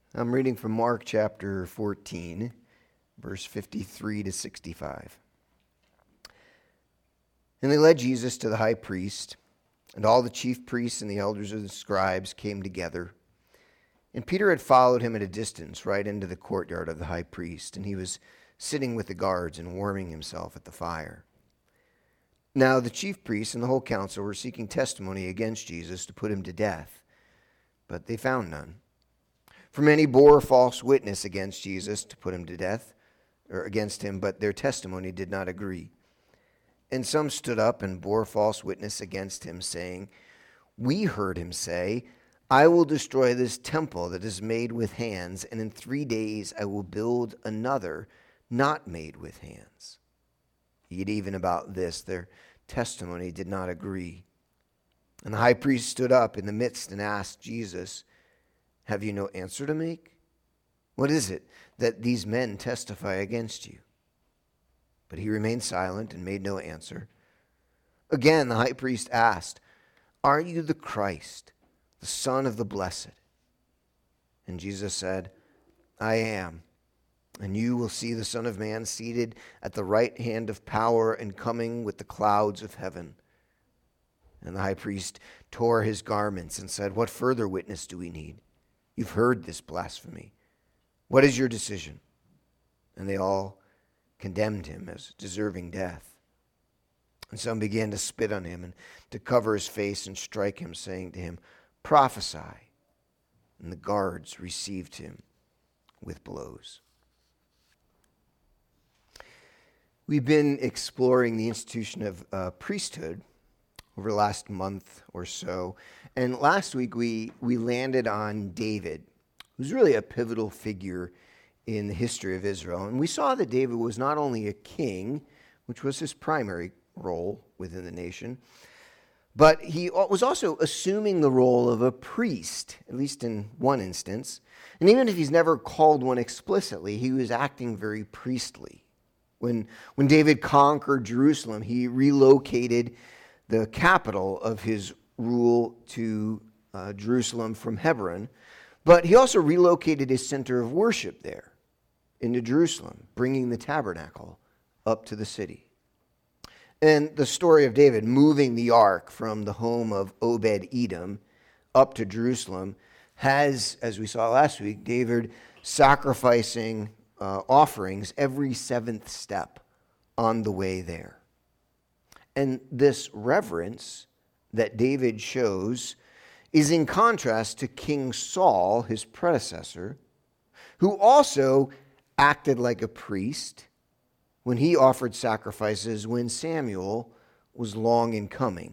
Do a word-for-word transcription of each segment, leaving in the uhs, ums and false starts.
I'm reading from Mark chapter fourteen, verse fifty-three to sixty-five. And they led Jesus to the high priest, and all the chief priests and the elders of the scribes came together. And Peter had followed him at a distance right into the courtyard of the high priest, and he was sitting with the guards and warming himself at the fire. Now the chief priests and the whole council were seeking testimony against Jesus to put him to death, but they found none. For many bore false witness against Jesus to put him to death, or against him, but their testimony did not agree. And some stood up and bore false witness against him, saying, "We heard him say, 'I will destroy this temple that is made with hands, and in three days I will build another not made with hands.' Yet even about this their testimony did not agree. And the high priest stood up in the midst and asked Jesus, 'Have you no answer to make? What is it that these men testify against you?' But he remained silent and made no answer. Again the high priest asked, 'Are you the Christ, the Son of the Blessed?' And Jesus said, 'I am. And you will see the Son of Man seated at the right hand of power and coming with the clouds of heaven.' And the high priest tore his garments and said, 'What further witness do we need? You've heard this blasphemy. What is your decision?' And they all condemned him as deserving death. And some began to spit on him and to cover his face and strike him, saying to him, 'Prophesy.' And the guards received him with blows." We've been exploring the institution of uh, priesthood over the last month or so. And last week we, we landed on David, who's really a pivotal figure in the history of Israel. And we saw that David was not only a king, which was his primary role within the nation, but he was also assuming the role of a priest, at least in one instance. And even if he's never called one explicitly, he was acting very priestly. When, when David conquered Jerusalem, he relocated the capital of his rule to uh, Jerusalem from Hebron, but he also relocated his center of worship there into Jerusalem, bringing the tabernacle up to the city. And the story of David moving the ark from the home of Obed-Edom up to Jerusalem has, as we saw last week, David sacrificing uh, offerings every seventh step on the way there. And this reverence that David shows is in contrast to King Saul, his predecessor, who also acted like a priest when he offered sacrifices when Samuel was long in coming.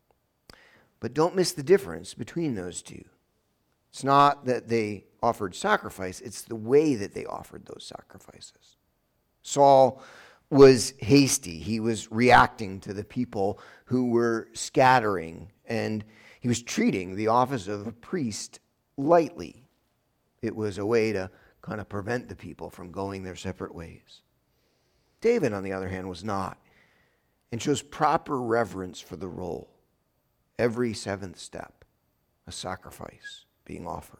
But don't miss the difference between those two. It's not that they offered sacrifice, it's the way that they offered those sacrifices. Saul was hasty. He was reacting to the people who were scattering, and he was treating the office of a priest lightly. It was a way to kind of prevent the people from going their separate ways. David, on the other hand, was not, and shows proper reverence for the role. Every seventh step, a sacrifice being offered.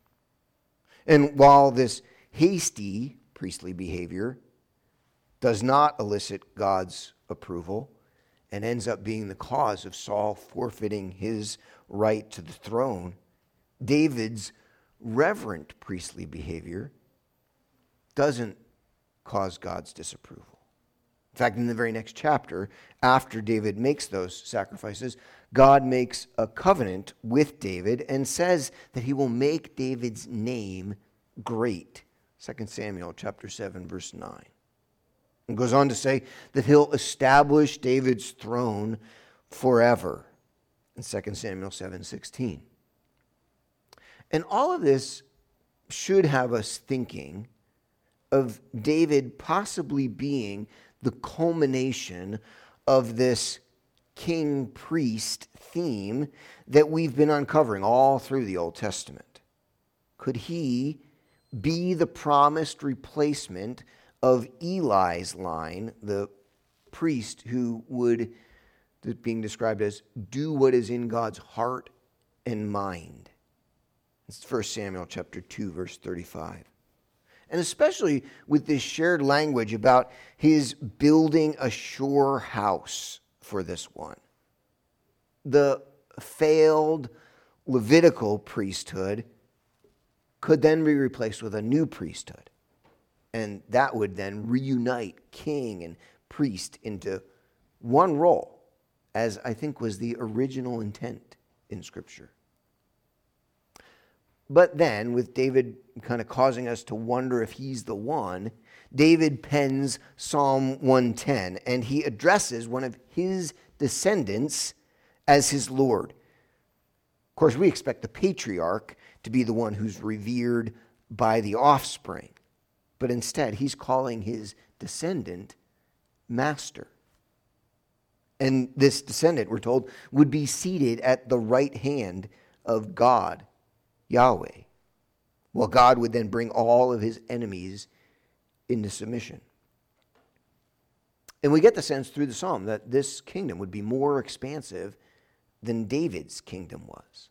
And while this hasty priestly behavior does not elicit God's approval and ends up being the cause of Saul forfeiting his right to the throne, David's reverent priestly behavior doesn't cause God's disapproval. In fact, in the very next chapter, after David makes those sacrifices, God makes a covenant with David and says that he will make David's name great. Second Samuel chapter seven, verse nine. And goes on to say that he'll establish David's throne forever in Second Samuel seven sixteen. And all of this should have us thinking of David possibly being the culmination of this king-priest theme that we've been uncovering all through the Old Testament. Could he be the promised replacement of Eli's line, the priest who would, being described as, do what is in God's heart and mind? It's First Samuel chapter two, verse thirty-five. And especially with this shared language about his building a sure house for this one. The failed Levitical priesthood could then be replaced with a new priesthood. And that would then reunite king and priest into one role, as I think was the original intent in Scripture. But then, with David kind of causing us to wonder if he's the one, David pens Psalm one ten, and he addresses one of his descendants as his Lord. Of course, we expect the patriarch to be the one who's revered by the offspring, but instead he's calling his descendant master. And this descendant, we're told, would be seated at the right hand of God, Yahweh. Well, God would then bring all of his enemies into submission. And we get the sense through the psalm that this kingdom would be more expansive than David's kingdom was.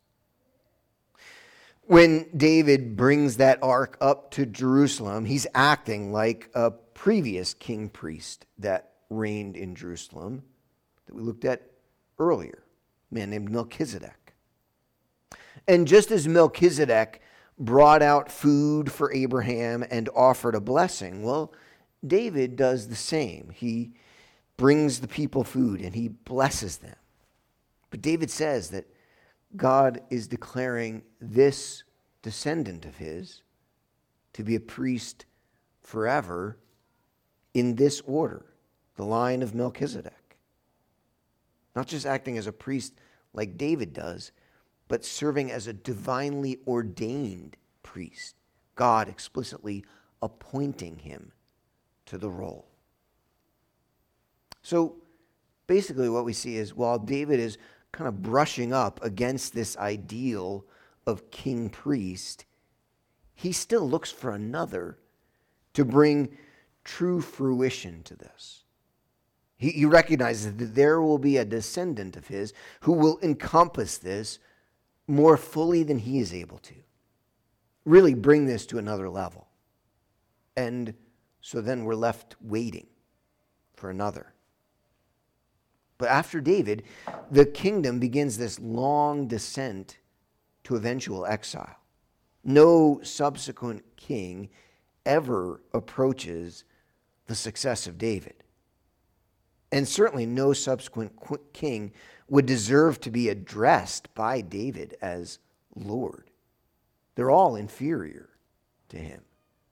When David brings that ark up to Jerusalem, he's acting like a previous king priest that reigned in Jerusalem that we looked at earlier, a man named Melchizedek. And just as Melchizedek brought out food for Abraham and offered a blessing, well, David does the same. He brings the people food and he blesses them. But David says that God is declaring this descendant of his to be a priest forever in this order, the line of Melchizedek. Not just acting as a priest like David does, but serving as a divinely ordained priest, God explicitly appointing him to the role. So basically what we see is while David is kind of brushing up against this ideal of king-priest, he still looks for another to bring true fruition to this. He, he recognizes that there will be a descendant of his who will encompass this more fully than he is able to. Really bring this to another level. And so then we're left waiting for another. But after David, the kingdom begins this long descent to eventual exile. No subsequent king ever approaches the success of David. And certainly no subsequent king would deserve to be addressed by David as Lord. They're all inferior to him.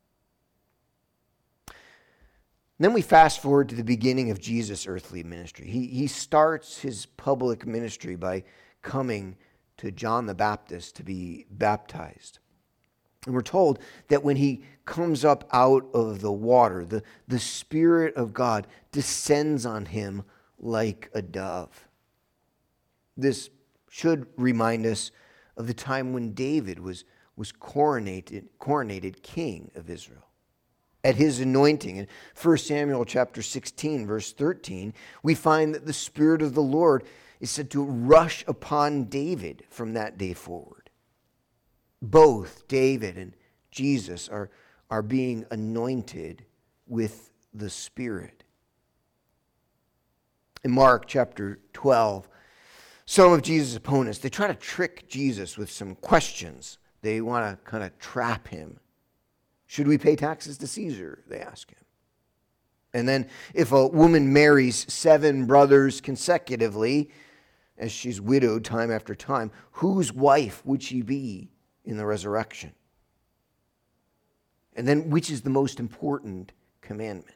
Then we fast forward to the beginning of Jesus' earthly ministry. He, he starts his public ministry by coming to John the Baptist to be baptized. And we're told that when he comes up out of the water, the, the Spirit of God descends on him like a dove. This should remind us of the time when David was, was coronated, coronated king of Israel. At his anointing, in First Samuel chapter sixteen, verse thirteen, we find that the Spirit of the Lord is said to rush upon David from that day forward. Both David and Jesus are, are being anointed with the Spirit. In Mark chapter twelve, some of Jesus' opponents, they try to trick Jesus with some questions. They want to kind of trap him. Should we pay taxes to Caesar? They ask him. And then if a woman marries seven brothers consecutively, as she's widowed time after time, whose wife would she be in the resurrection? And then which is the most important commandment?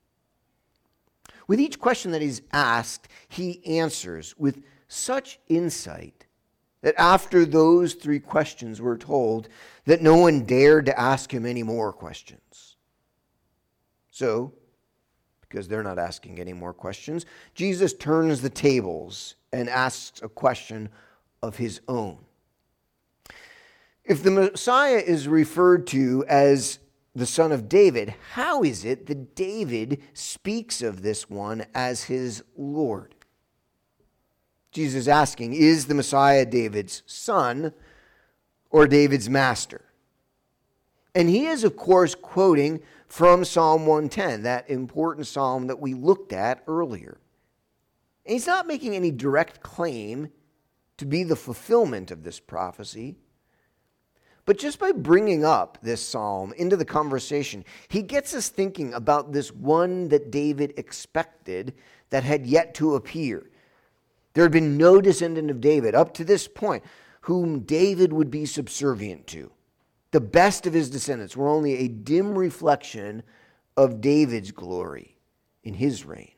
With each question that he's asked, he answers with such insight that after those three questions, we're told that no one dared to ask him any more questions. So, because they're not asking any more questions, Jesus turns the tables and asks a question of his own. If the Messiah is referred to as the son of David, how is it that David speaks of this one as his Lord? Jesus is asking, is the Messiah David's son, or David's master. And he is, of course, quoting from Psalm one ten, that important psalm that we looked at earlier. And he's not making any direct claim to be the fulfillment of this prophecy. But just by bringing up this psalm into the conversation, he gets us thinking about this one that David expected that had yet to appear. There had been no descendant of David up to this point whom David would be subservient to. The best of his descendants were only a dim reflection of David's glory in his reign.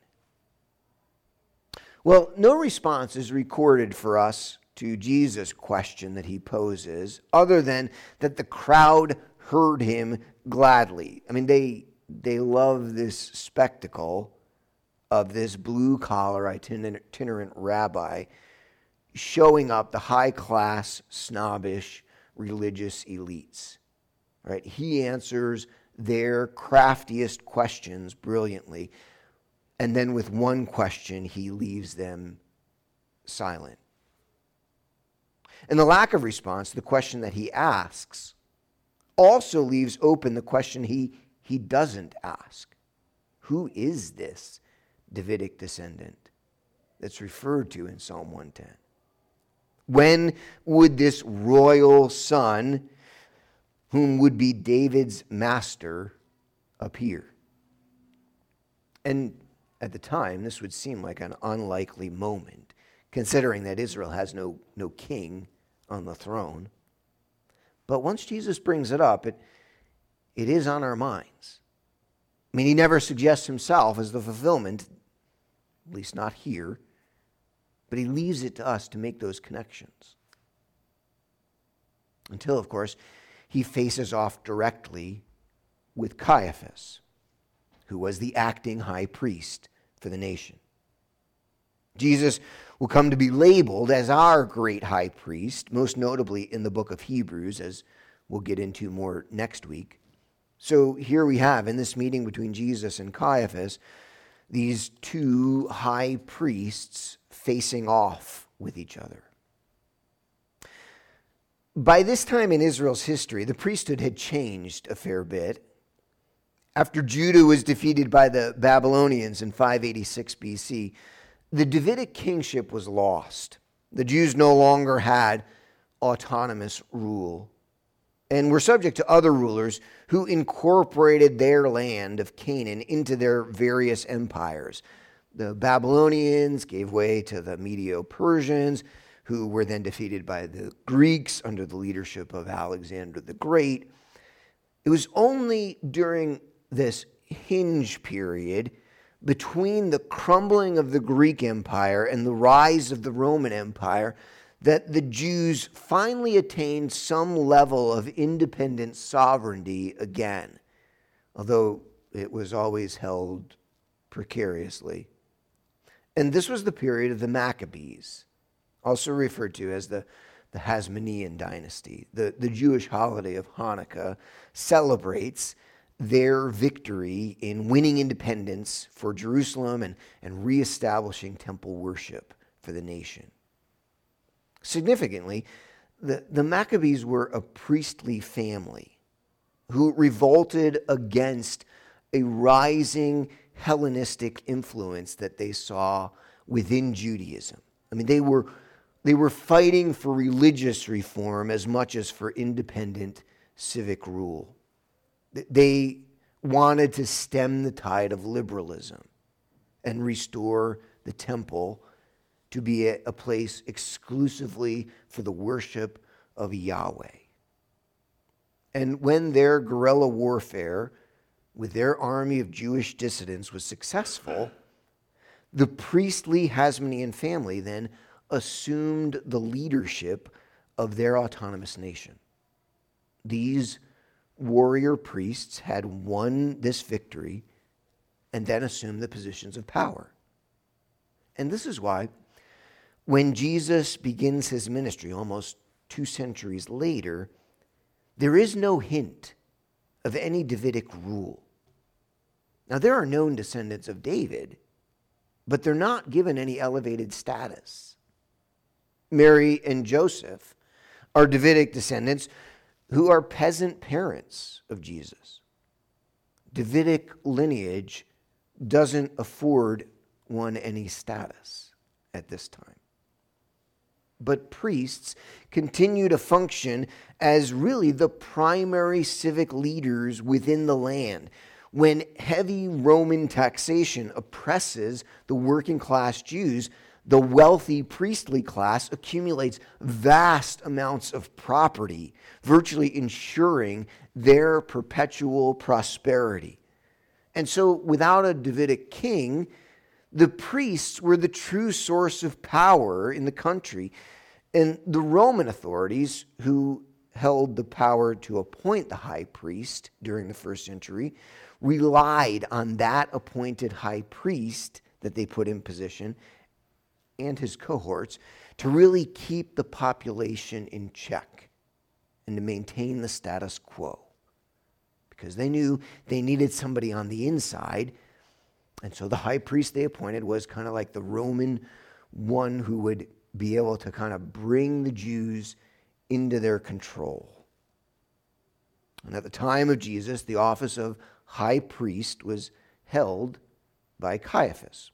Well, no response is recorded for us to Jesus' question that he poses, other than that the crowd heard him gladly. I mean, they they love this spectacle of this blue-collar itinerant rabbi showing up the high-class, snobbish, religious elites. Right? He answers their craftiest questions brilliantly, and then with one question, he leaves them silent. And the lack of response to the question that he asks also leaves open the question he, he doesn't ask. Who is this Davidic descendant that's referred to in Psalm one ten? When would this royal son, whom would be David's master, appear? And at the time, this would seem like an unlikely moment, considering that Israel has no, no king on the throne. But once Jesus brings it up, it, it is on our minds. I mean, he never suggests himself as the fulfillment, at least not here, but he leaves it to us to make those connections. Until, of course, he faces off directly with Caiaphas, who was the acting high priest for the nation. Jesus will come to be labeled as our great high priest, most notably in the book of Hebrews, as we'll get into more next week. So here we have, in this meeting between Jesus and Caiaphas, these two high priests facing off with each other. By this time in Israel's history, the priesthood had changed a fair bit. After Judah was defeated by the Babylonians in five eighty-six B C, the Davidic kingship was lost. The Jews no longer had autonomous rule and were subject to other rulers who incorporated their land of Canaan into their various empires. The Babylonians gave way to the Medo-Persians, who were then defeated by the Greeks under the leadership of Alexander the Great. It was only during this hinge period between the crumbling of the Greek Empire and the rise of the Roman Empire that the Jews finally attained some level of independent sovereignty again, although it was always held precariously. And this was the period of the Maccabees, also referred to as the, the Hasmonean dynasty. The, the Jewish holiday of Hanukkah celebrates their victory in winning independence for Jerusalem and, and reestablishing temple worship for the nation. Significantly, the, the Maccabees were a priestly family who revolted against a rising Hellenistic influence that they saw within Judaism. I mean, they were, they were fighting for religious reform as much as for independent civic rule. They wanted to stem the tide of liberalism and restore the temple to be a, a place exclusively for the worship of Yahweh. And when their guerrilla warfare with their army of Jewish dissidents was successful, the priestly Hasmonean family then assumed the leadership of their autonomous nation. These warrior priests had won this victory and then assumed the positions of power. And this is why when Jesus begins his ministry almost two centuries later, there is no hint of any Davidic rule. Now, there are known descendants of David, but they're not given any elevated status. Mary and Joseph are Davidic descendants who are peasant parents of Jesus. Davidic lineage doesn't afford one any status at this time. But priests continue to function as really the primary civic leaders within the land. When heavy Roman taxation oppresses the working class Jews, the wealthy priestly class accumulates vast amounts of property, virtually ensuring their perpetual prosperity. And so, without a Davidic king, the priests were the true source of power in the country. And the Roman authorities, who held the power to appoint the high priest during the first century, relied on that appointed high priest that they put in position and his cohorts to really keep the population in check and to maintain the status quo. Because they knew they needed somebody on the inside. And so the high priest they appointed was kind of like the Roman one who would be able to kind of bring the Jews into their control. And at the time of Jesus, the office of high priest was held by Caiaphas.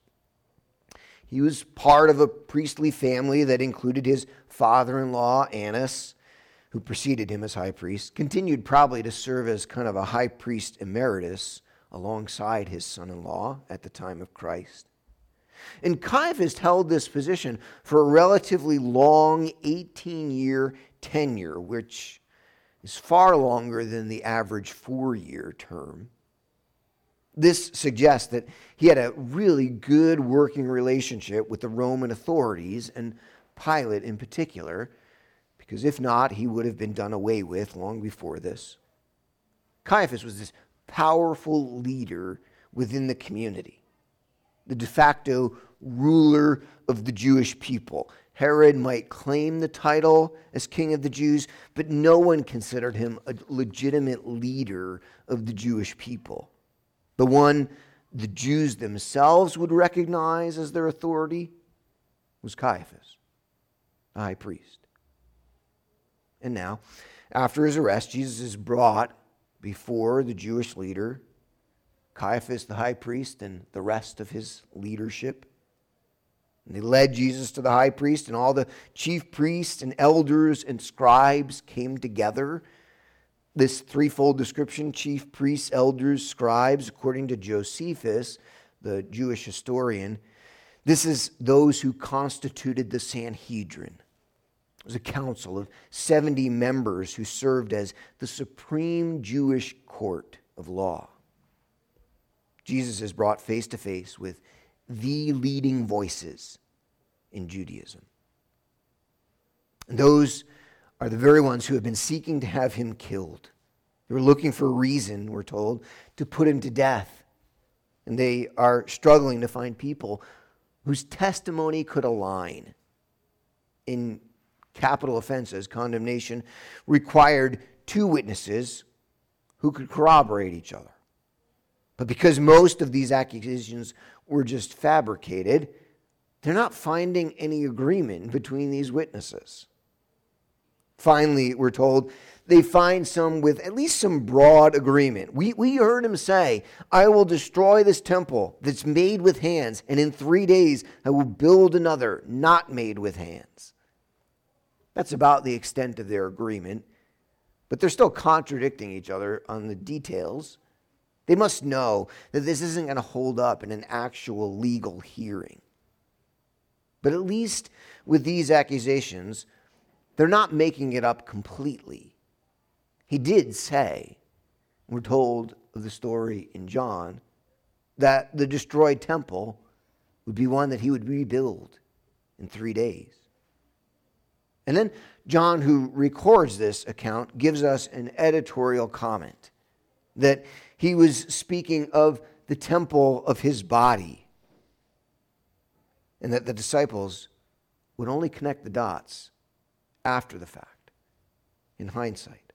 He was part of a priestly family that included his father-in-law, Annas, who preceded him as high priest, continued probably to serve as kind of a high priest emeritus alongside his son-in-law at the time of Christ. And Caiaphas held this position for a relatively long eighteen-year tenure, which is far longer than the average four-year term. This suggests that he had a really good working relationship with the Roman authorities and Pilate in particular, because if not, he would have been done away with long before this. Caiaphas was this powerful leader within the community, the de facto ruler of the Jewish people. Herod might claim the title as king of the Jews, but no one considered him a legitimate leader of the Jewish people. The one the Jews themselves would recognize as their authority was Caiaphas, the high priest. And now, after his arrest, Jesus is brought before the Jewish leader, Caiaphas, the high priest, and the rest of his leadership. And they led Jesus to the high priest, and all the chief priests and elders and scribes came together. This threefold description, chief priests, elders, scribes, according to Josephus, the Jewish historian, this is those who constituted the Sanhedrin. It was a council of seventy members who served as the supreme Jewish court of law. Jesus is brought face to face with the leading voices in Judaism. And those are the very ones who have been seeking to have him killed. They were looking for a reason, we're told, to put him to death. And they are struggling to find people whose testimony could align. In capital offenses, condemnation required two witnesses who could corroborate each other. But because most of these accusations were just fabricated, they're not finding any agreement between these witnesses. Finally, we're told, they find some with at least some broad agreement. We, we heard him say, I will destroy this temple that's made with hands, and in three days I will build another not made with hands. That's about the extent of their agreement, but they're still contradicting each other on the details. They must know that this isn't going to hold up in an actual legal hearing. But at least with these accusations, they're not making it up completely. He did say, we're told of the story in John, that the destroyed temple would be one that he would rebuild in three days. And then John, who records this account, gives us an editorial comment that he was speaking of the temple of his body, and that the disciples would only connect the dots after the fact, in hindsight.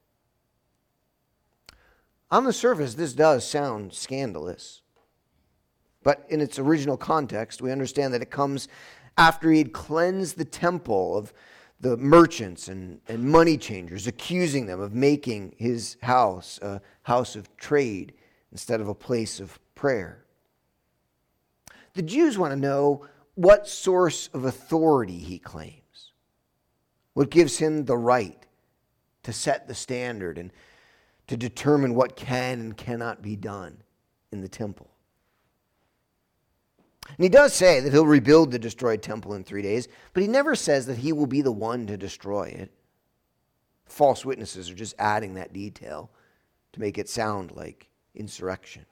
On the surface, this does sound scandalous, but in its original context, we understand that it comes after he had cleansed the temple of the merchants and, and money changers, accusing them of making his house a house of trade instead of a place of prayer. The Jews want to know what source of authority he claims, what gives him the right to set the standard and to determine what can and cannot be done in the temple. And he does say that he'll rebuild the destroyed temple in three days, but he never says that he will be the one to destroy it. False witnesses are just adding that detail to make it sound like insurrection.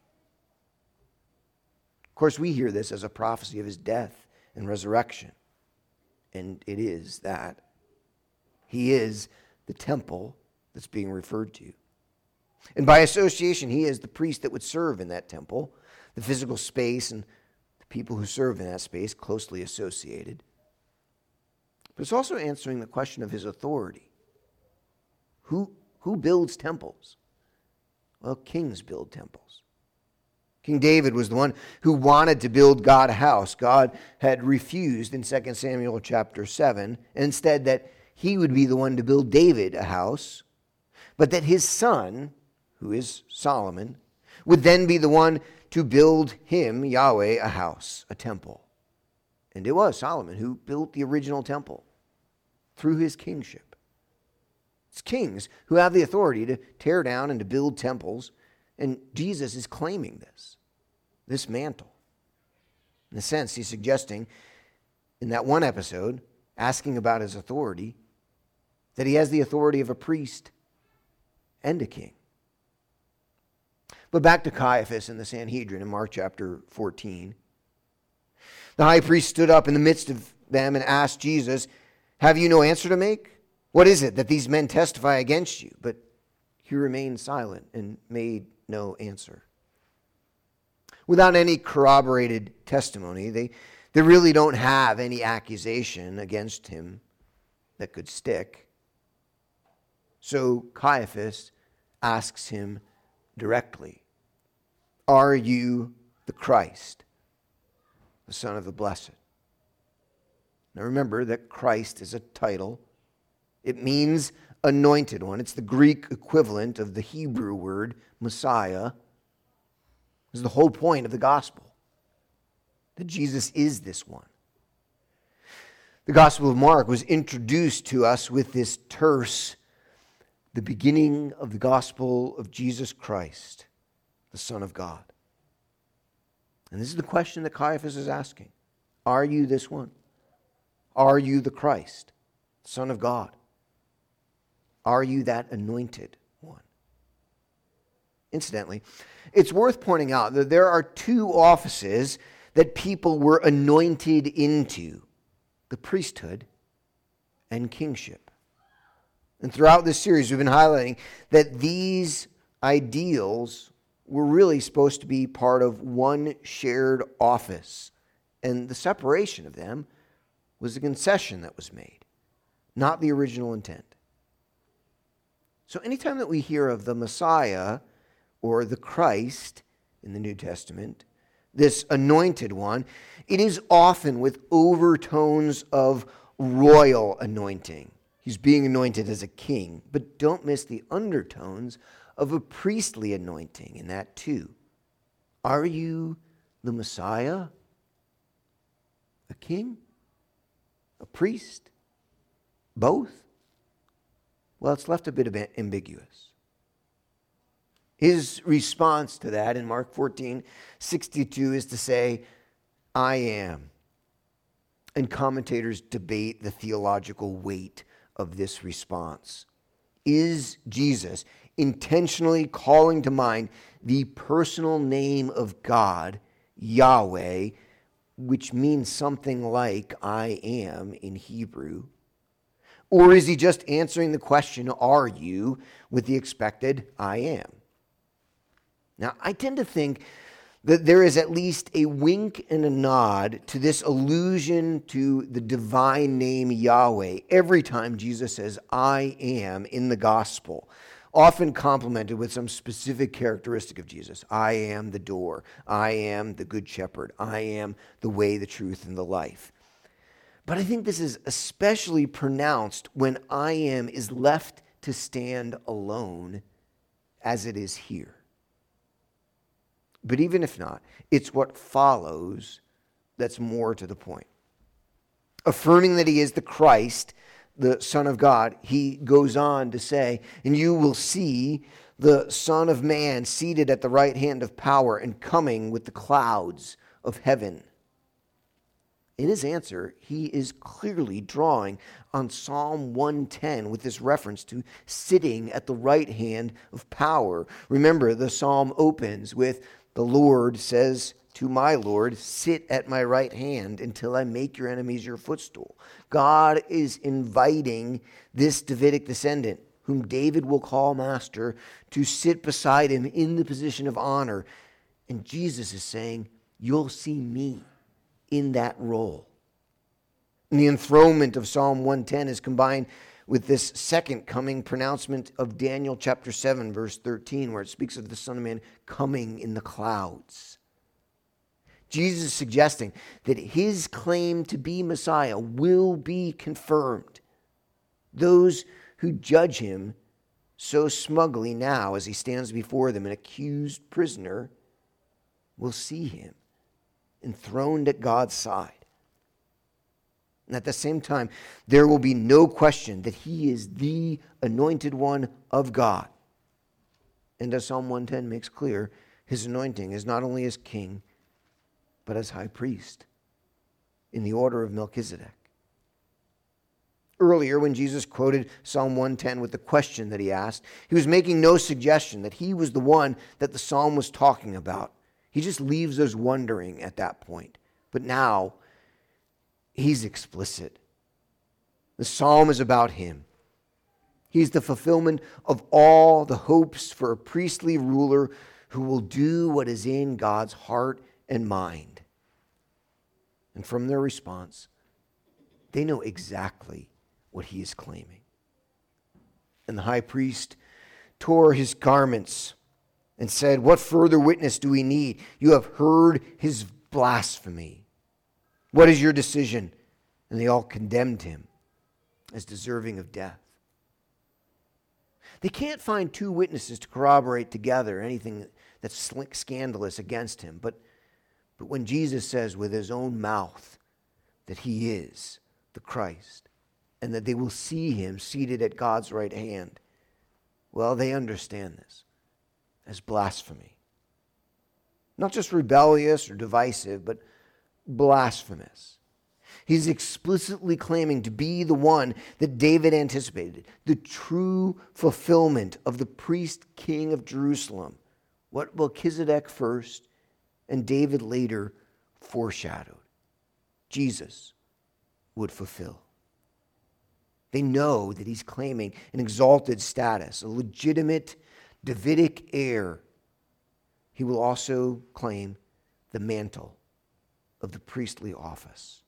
Of course, we hear this as a prophecy of his death and resurrection, and it is that. He is the temple that's being referred to. And by association, he is the priest that would serve in that temple, the physical space and people who serve in that space closely associated. But it's also answering the question of his authority. Who, who builds temples? Well, kings build temples. King David was the one who wanted to build God a house. God had refused in Second Samuel chapter seven, and instead that he would be the one to build David a house, but that his son, who is Solomon, would then be the one to build him, Yahweh, a house, a temple. And it was Solomon who built the original temple through his kingship. It's kings who have the authority to tear down and to build temples, and Jesus is claiming this, this mantle. In a sense, he's suggesting in that one episode, asking about his authority, that he has the authority of a priest and a king. But back to Caiaphas and the Sanhedrin in Mark chapter fourteen. The high priest stood up in the midst of them and asked Jesus, "Have you no answer to make? What is it that these men testify against you?" But he remained silent and made no answer. Without any corroborated testimony, they, they really don't have any accusation against him that could stick. So Caiaphas asks him directly, "Are you the Christ, the Son of the Blessed?" Now remember that Christ is a title. It means anointed one. It's the Greek equivalent of the Hebrew word Messiah. This is the whole point of the gospel, that Jesus is this one. The Gospel of Mark was introduced to us with this terse, the beginning of the gospel of Jesus Christ, the Son of God. And this is the question that Caiaphas is asking. Are you this one? Are you the Christ, Son of God? Are you that anointed one? Incidentally, it's worth pointing out that there are two offices that people were anointed into: the priesthood and kingship. And throughout this series, we've been highlighting that these ideals were really supposed to be part of one shared office. And the separation of them was a concession that was made, not the original intent. So anytime that we hear of the Messiah or the Christ in the New Testament, this anointed one, it is often with overtones of royal anointing. He's being anointed as a king, but don't miss the undertones of a priestly anointing in that too. Are you the Messiah? A king? A priest? Both? Well, it's left a bit ambiguous. His response to that in Mark fourteen sixty-two is to say, "I am." And commentators debate the theological weight of this response. Is Jesus intentionally calling to mind the personal name of God, Yahweh, which means something like "I am" in Hebrew? Or is he just answering the question, "Are you?" with the expected "I am"? Now, I tend to think that there is at least a wink and a nod to this allusion to the divine name Yahweh every time Jesus says "I am" in the gospel, often complemented with some specific characteristic of Jesus. I am the door. I am the good shepherd. I am the way, the truth, and the life. But I think this is especially pronounced when I am is left to stand alone, as it is here. But even if not, it's what follows that's more to the point. Affirming that he is the Christ, the Son of God, he goes on to say, and you will see the Son of Man seated at the right hand of power and coming with the clouds of heaven. In his answer, he is clearly drawing on Psalm one ten with this reference to sitting at the right hand of power. Remember, the psalm opens with, the Lord says to my Lord, sit at my right hand until I make your enemies your footstool. God is inviting this Davidic descendant, whom David will call master, to sit beside him in the position of honor. And Jesus is saying, you'll see me in that role. And the enthronement of Psalm one ten is combined with this second coming pronouncement of Daniel chapter seven, verse thirteen, where it speaks of the Son of Man coming in the clouds. Jesus is suggesting that his claim to be Messiah will be confirmed. Those who judge him so smugly now as he stands before them, an accused prisoner, will see him enthroned at God's side. And at the same time, there will be no question that he is the anointed one of God. And as Psalm one ten makes clear, his anointing is not only as king, but as high priest in the order of Melchizedek. Earlier, when Jesus quoted Psalm one ten with the question that he asked, he was making no suggestion that he was the one that the psalm was talking about. He just leaves us wondering at that point. But now, he's explicit. The psalm is about him. He's the fulfillment of all the hopes for a priestly ruler who will do what is in God's heart and mind. And from their response, they know exactly what he is claiming. And the high priest tore his garments and said, what further witness do we need? You have heard his blasphemy. What is your decision? And they all condemned him as deserving of death. They can't find two witnesses to corroborate together anything that's scandalous against him. But, but when Jesus says with his own mouth that he is the Christ and that they will see him seated at God's right hand, well, they understand this as blasphemy. Not just rebellious or divisive, but blasphemous. He's explicitly claiming to be the one that David anticipated, the true fulfillment of the priest king of Jerusalem, what Melchizedek first and David later foreshadowed. Jesus would fulfill. They know that he's claiming an exalted status, a legitimate Davidic heir. He will also claim the mantle of the priestly office.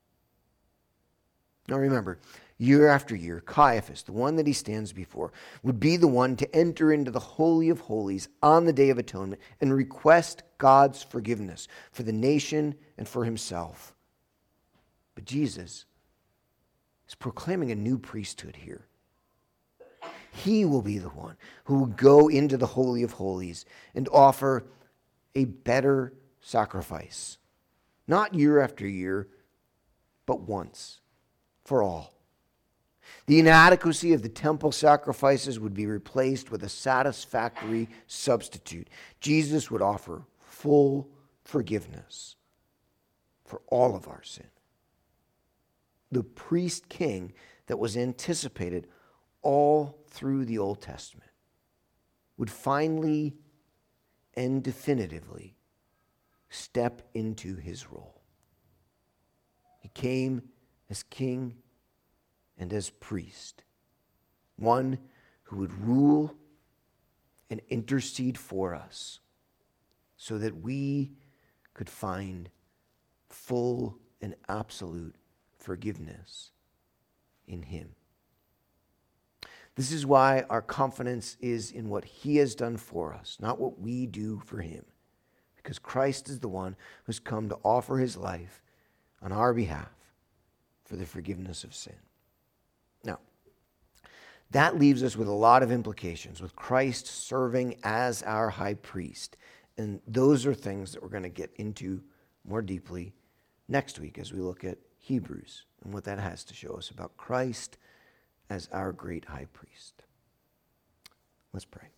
Now remember, year after year, Caiaphas, the one that he stands before, would be the one to enter into the Holy of Holies on the Day of Atonement and request God's forgiveness for the nation and for himself. But Jesus is proclaiming a new priesthood here. He will be the one who will go into the Holy of Holies and offer a better sacrifice. Not year after year, but once for all. The inadequacy of the temple sacrifices would be replaced with a satisfactory substitute. Jesus would offer full forgiveness for all of our sin. The priest king that was anticipated all through the Old Testament would finally and definitively step into his role. He came as king and as priest, one who would rule and intercede for us so that we could find full and absolute forgiveness in him. This is why our confidence is in what he has done for us, not what we do for him. Because Christ is the one who's come to offer his life on our behalf for the forgiveness of sin. Now, that leaves us with a lot of implications, with Christ serving as our high priest. And those are things that we're going to get into more deeply next week as we look at Hebrews and what that has to show us about Christ as our great high priest. Let's pray.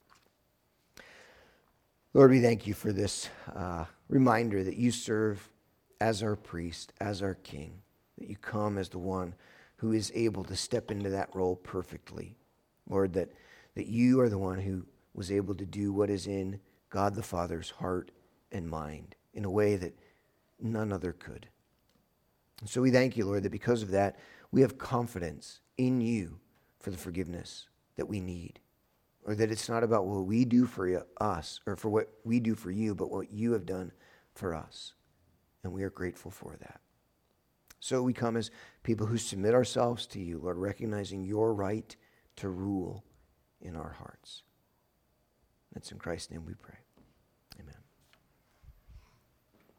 Lord, we thank you for this uh, reminder that you serve as our priest, as our king, that you come as the one who is able to step into that role perfectly. Lord, that, that you are the one who was able to do what is in God the Father's heart and mind in a way that none other could. And so we thank you, Lord, that because of that, we have confidence in you for the forgiveness that we need. Or that it's not about what we do for us or for what we do for you, but what you have done for us. And we are grateful for that. So we come as people who submit ourselves to you, Lord, recognizing your right to rule in our hearts. That's in Christ's name we pray.